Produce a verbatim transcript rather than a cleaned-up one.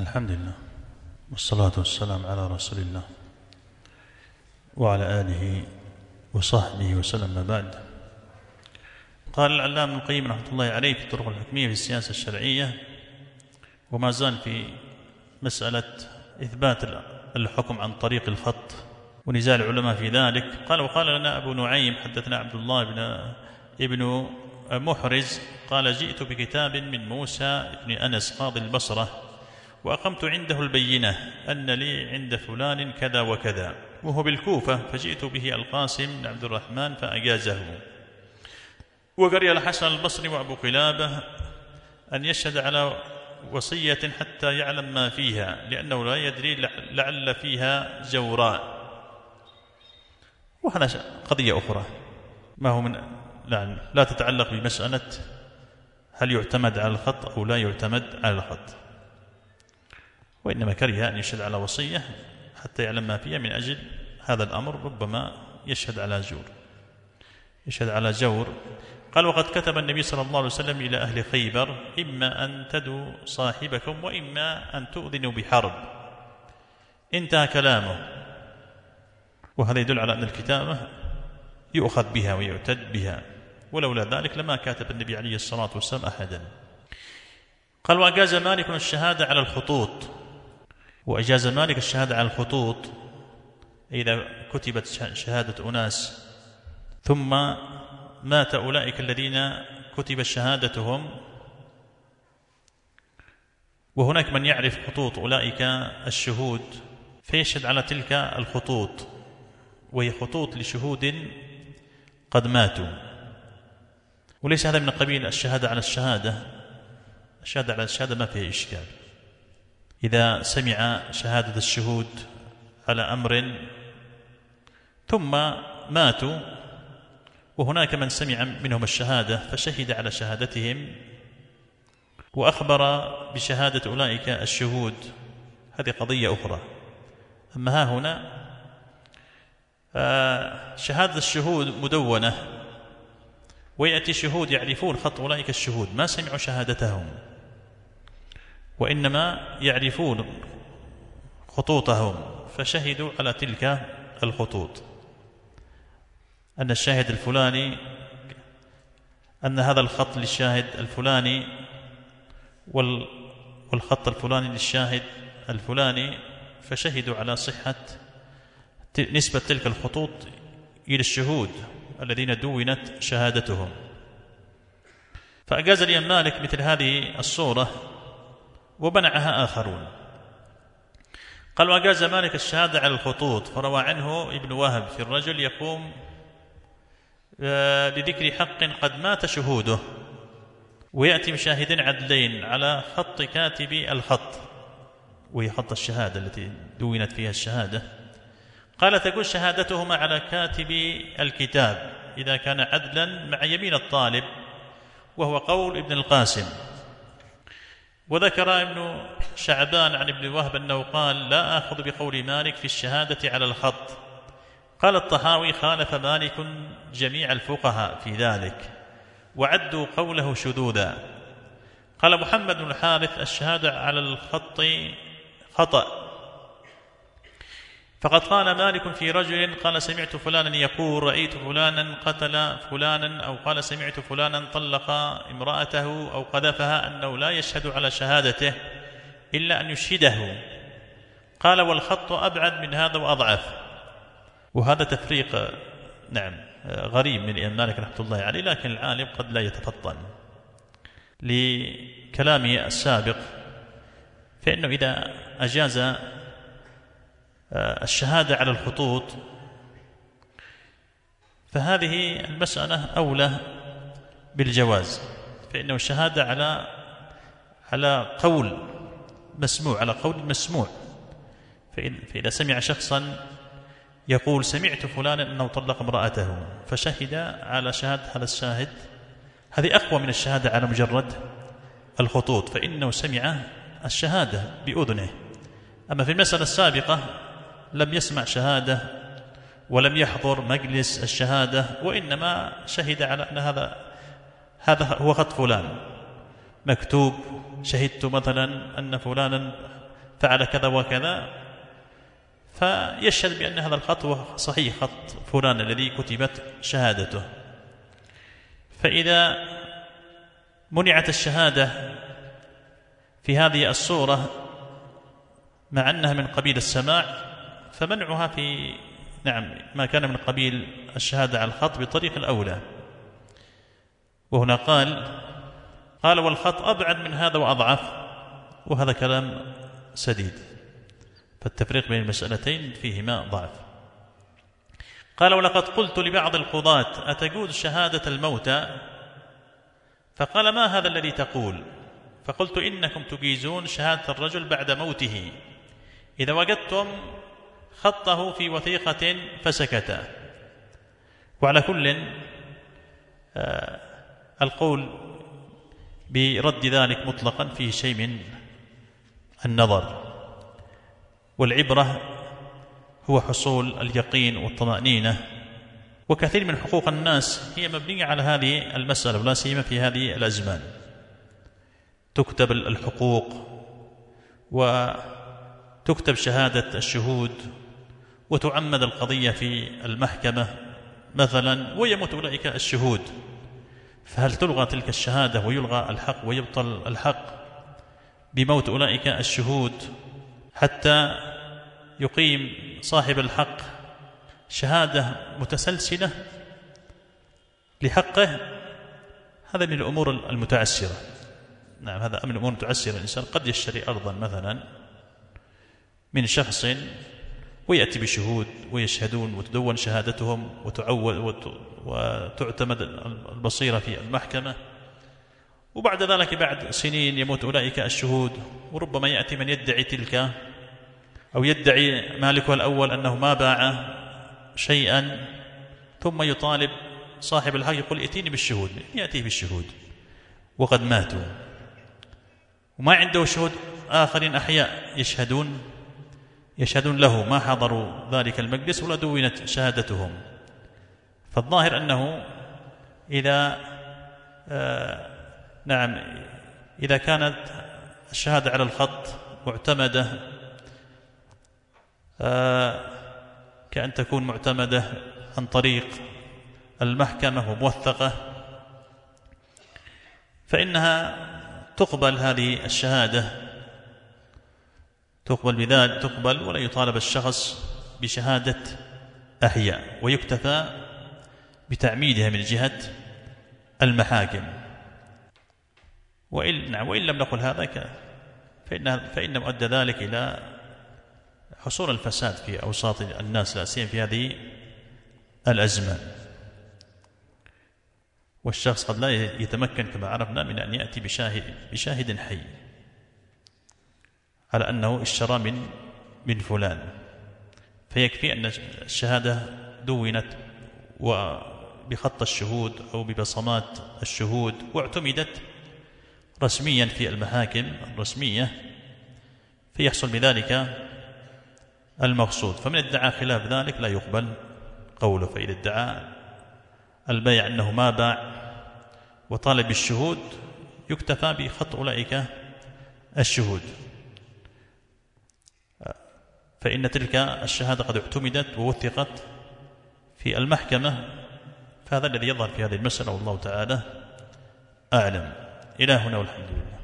الحمد لله والصلاة والسلام على رسول الله وعلى آله وصحبه وسلم. ما بعد، قال العلامة ابن القيم رحمة الله عليه في الطرق الحكمية في السياسة الشرعية، وما زال في مسألة إثبات الحكم عن طريق الخط ونزاع العلماء في ذلك. قال: وقال لنا أبو نعيم حدثنا عبد الله بن ابن محرز قال: جئت بكتاب من موسى بن أنس قاضي البصرة، وأقمت عنده البينة أن لي عند فلان كذا وكذا، وهو بالكوفة، فجئت به القاسم بن عبد الرحمن فأجازه. وقرئ الحسن البصري وأبو قلابة أن يشهد على وصية حتى يعلم ما فيها، لأنه لا يدري لعل فيها جوراء. وهذا قضية أخرى ما هو من لا, لا تتعلق بمسألة هل يعتمد على الخط أو لا يعتمد على الخط، وإنما كره أن يشهد على وصية حتى يعلم ما فيها. من أجل هذا الأمر ربما يشهد على جور يشهد على جور قال: وقد كتب النبي صلى الله عليه وسلم إلى أهل خيبر: إما أن تدوا صاحبكم وإما أن تؤذنوا بحرب. انتهى كلامه. وهذا يدل على أن الكتابة يؤخذ بها ويعتد بها، ولولا ذلك لما كاتب النبي عليه الصلاة والسلام أحدا. قال: وأجاز مالك الشهادة على الخطوط. وأجاز مالك الشهادة على الخطوط إذا كتبت شهادة أناس ثم مات أولئك الذين كتب شهادتهم، وهناك من يعرف خطوط أولئك الشهود فيشهد على تلك الخطوط، وهي خطوط لشهود قد ماتوا. وليس هذا من قبيل الشهادة على الشهادة. الشهادة على الشهادة ما فيها إشكال. إذا سمع شهادة الشهود على أمر ثم ماتوا وهناك من سمع منهم الشهادة فشهد على شهادتهم وأخبر بشهادة أولئك الشهود، هذه قضية أخرى. أما ها هنا شهادة الشهود مدونة، ويأتي شهود يعرفون خط أولئك الشهود ما سمعوا شهادتهم، وإنما يعرفون خطوطهم فشهدوا على تلك الخطوط أن الشاهد الفلاني أن هذا الخط للشاهد الفلاني والخط الفلاني للشاهد الفلاني، فشهدوا على صحة نسبة تلك الخطوط إلى الشهود الذين دونت شهادتهم. فأجاز الإمام مالك مثل هذه الصورة وبنعها آخرون. قال: وأجاز مالك الشهادة على الخطوط، فروى عنه ابن وهب في الرجل يقوم لذكر حق قد مات شهوده، ويأتي بشاهدين عدلين على خط كاتب الخط، وهي خط الشهادة التي دونت فيها الشهادة. قال: تكون شهادتهما على كاتب الكتاب إذا كان عدلا مع يمين الطالب، وهو قول ابن القاسم. وذكر ابن شعبان عن ابن وهب أنه قال: لا آخذ بقول مالك في الشهادة على الخط. قال الطحاوي: خالف مالك جميع الفقهاء في ذلك وعدوا قوله شذوذا. قال محمد بن الحارث: الشهادة على الخط خطأ. فقد قال مالك في رجل قال: سمعت فلانا يقول رأيت فلانا قتل فلانا، أو قال سمعت فلانا طلق امرأته أو قذفها، أنه لا يشهد على شهادته إلا أن يشهده. قال: والخط أبعد من هذا وأضعف. وهذا تفريق نعم غريب من الإمام مالك رحمة الله عليه، لكن العالم قد لا يتفطن لكلامه السابق، فإنه إذا أجاز الشهادة على الخطوط فهذه المسألة أولى بالجواز، فإنه الشهادة على على قول مسموع على قول مسموع. فإذا سمع شخصا يقول سمعت فلانا أنه طلق امرأته فشهد على شهادة هذا الشاهد، هذه أقوى من الشهادة على مجرد الخطوط، فإنه سمع الشهادة بأذنه. أما في المسألة السابقة لم يسمع شهادة ولم يحضر مجلس الشهادة، وإنما شهد على أن هذا هذا هو خط فلان مكتوب، شهدت مثلا أن فلانا فعل كذا وكذا، فيشهد بأن هذا الخط هو صحيح خط فلان الذي كتبت شهادته. فإذا منعت الشهادة في هذه الصورة مع أنها من قبيل السماع، فمنعها في نعم ما كان من قبيل الشهادة على الخط بطريق الأولى. وهنا قال قال والخط أبعد من هذا وأضعف، وهذا كلام سديد، فالتفريق بين المسألتين فيهما ضعف. قال ولقد قلت لبعض القضاة أتجوز شهادة الموتى؟ فقال ما هذا الذي تقول؟ فقلت إنكم تجيزون شهادة الرجل بعد موته إذا وجدتم خطه في وثيقة فسكت. وعلى كل آه القول برد ذلك مطلقا فيه شيء من النظر، والعبرة هو حصول اليقين والطمأنينة. وكثير من حقوق الناس هي مبنية على هذه المسألة، ولا سيما في هذه الأزمان تكتب الحقوق وتكتب شهادة الشهود وتعمد القضية في المحكمة مثلا ويموت أولئك الشهود، فهل تلغى تلك الشهادة ويلغى الحق ويبطل الحق بموت أولئك الشهود حتى يقيم صاحب الحق شهادة متسلسلة لحقه؟ هذا من الأمور المتعسرة. نعم هذا من الأمور المتعسرة. الإنسان قد يشتري أرضا مثلا من شخص ويأتي بشهود ويشهدون وتدون شهادتهم وتعود وتعتمد البصيرة في المحكمة، وبعد ذلك بعد سنين يموت أولئك الشهود، وربما يأتي من يدعي تلك أو يدعي مالكها الأول أنه ما باع شيئا، ثم يطالب صاحب الحق يقول ائتيني بالشهود، يأتيه بالشهود وقد ماتوا وما عنده شهود آخرين أحياء يشهدون يشهدون له، ما حضروا ذلك المجلس ولا دونت شهادتهم. فالظاهر أنه إذا آه نعم إذا كانت الشهادة على الخط معتمدة آه كأن تكون معتمدة عن طريق المحكمة وموثقة، فإنها تقبل هذه الشهادة، تقبل بذلك تقبل ولا يطالب الشخص بشهادة أحياء، ويكتفى بتعميدها من جهة المحاكم. وإن, وإن لم نقل هذا فإن, فإن مؤدى ذلك إلى حصول الفساد في أوساط الناس لا سيما في هذه الأزمان. والشخص قد لا يتمكن كما عرفنا من أن يأتي بشاهد, بشاهد حي على أنه اشترى من من فلان، فيكفي أن الشهادة دونت وبخط الشهود أو ببصمات الشهود واعتمدت رسميا في المحاكم الرسمية، فيحصل بذلك المقصود. فمن ادعى خلاف ذلك لا يقبل قوله. فإذا ادعى البيع أنه ما باع وطالب الشهود يكتفى بخط أولئك الشهود، فإن تلك الشهادة قد اعتمدت ووثقت في المحكمة. فهذا الذي يظهر في هذه المسألة والله تعالى أعلم. إلى هنا والحمد لله.